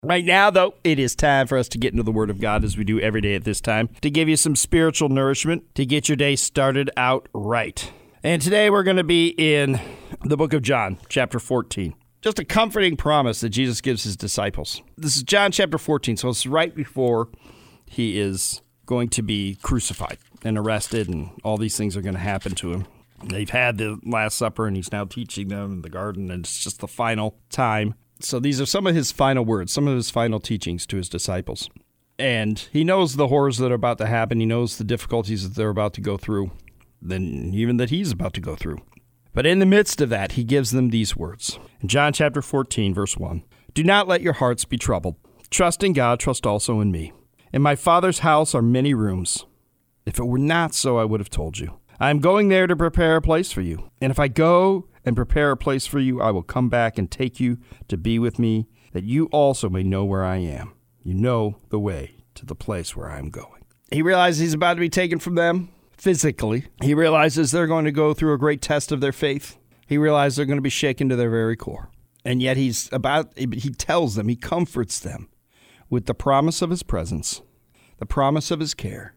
Right now, though, it is time for us to get into the Word of God as we do every day at this time, to give you some spiritual nourishment, to get your day started out right. And today we're going to be in the book of John, chapter 14. Just a comforting promise that Jesus gives his disciples. This is John chapter 14, so it's right before he is going to be crucified and arrested, and all these things are going to happen to him. They've had the Last Supper, and he's now teaching them in the garden, and it's just the final time. So these are some of his final words, some of his final teachings to his disciples. And he knows the horrors that are about to happen. He knows the difficulties that they're about to go through, than even that he's about to go through. But in the midst of that, he gives them these words. In John chapter 14, verse 1, "Do not let your hearts be troubled. Trust in God, trust also in me. In my Father's house are many rooms. If it were not so, I would have told you. I am going there to prepare a place for you. And if I go and prepare a place for you, I will come back and take you to be with me, that you also may know where I am. You know the way to the place where I am going." He realizes he's about to be taken from them physically. He realizes they're going to go through a great test of their faith. He realizes they're going to be shaken to their very core. And yet he tells them, he comforts them with the promise of his presence, the promise of his care,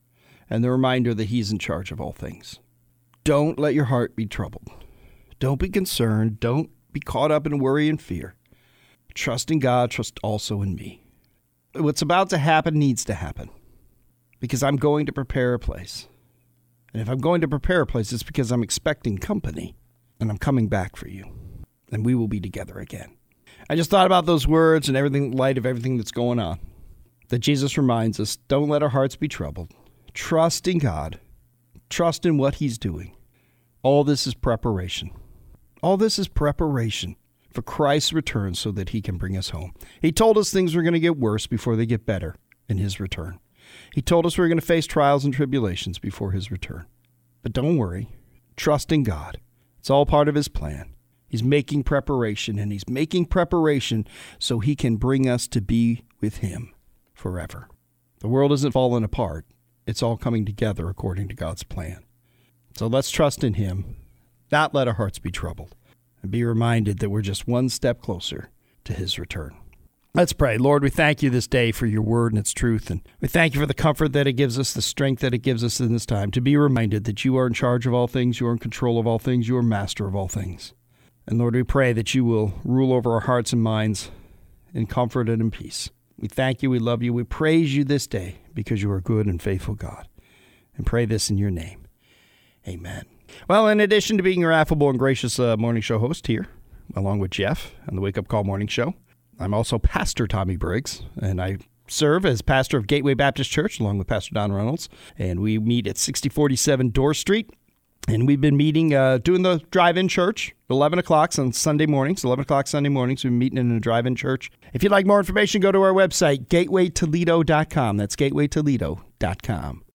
and the reminder that he's in charge of all things. Don't let your heart be troubled. Don't be concerned. Don't be caught up in worry and fear. Trust in God. Trust also in me. What's about to happen needs to happen because I'm going to prepare a place. And if I'm going to prepare a place, it's because I'm expecting company and I'm coming back for you. And we will be together again. I just thought about those words and everything in light of everything that's going on. That Jesus reminds us, don't let our hearts be troubled. Trust in God. Trust in what he's doing. All this is preparation. All this is preparation for Christ's return so that he can bring us home. He told us things were going to get worse before they get better in his return. He told us we were going to face trials and tribulations before his return. But don't worry. Trust in God. It's all part of his plan. He's making preparation, and he's making preparation so he can bring us to be with him forever. The world isn't falling apart. It's all coming together according to God's plan. So let's trust in him, not let our hearts be troubled, and be reminded that we're just one step closer to his return. Let's pray. Lord, we thank you this day for your word and its truth, and we thank you for the comfort that it gives us, the strength that it gives us in this time, to be reminded that you are in charge of all things, you are in control of all things, you are master of all things. And Lord, we pray that you will rule over our hearts and minds in comfort and in peace. We thank you, we love you, we praise you this day because you are a good and faithful God. And pray this in your name. Amen. Well, in addition to being your affable and gracious morning show host here, along with Jeff on the Wake Up Call Morning Show, I'm also Pastor Tommy Briggs, and I serve as pastor of Gateway Baptist Church along with Pastor Don Reynolds, and we meet at 6047 Dorr Street. And we've been meeting, doing the drive-in church, 11 o'clock on Sunday mornings. 11 o'clock Sunday mornings, we've been meeting in a drive-in church. If you'd like more information, go to our website, gatewaytoledo.com. That's gatewaytoledo.com.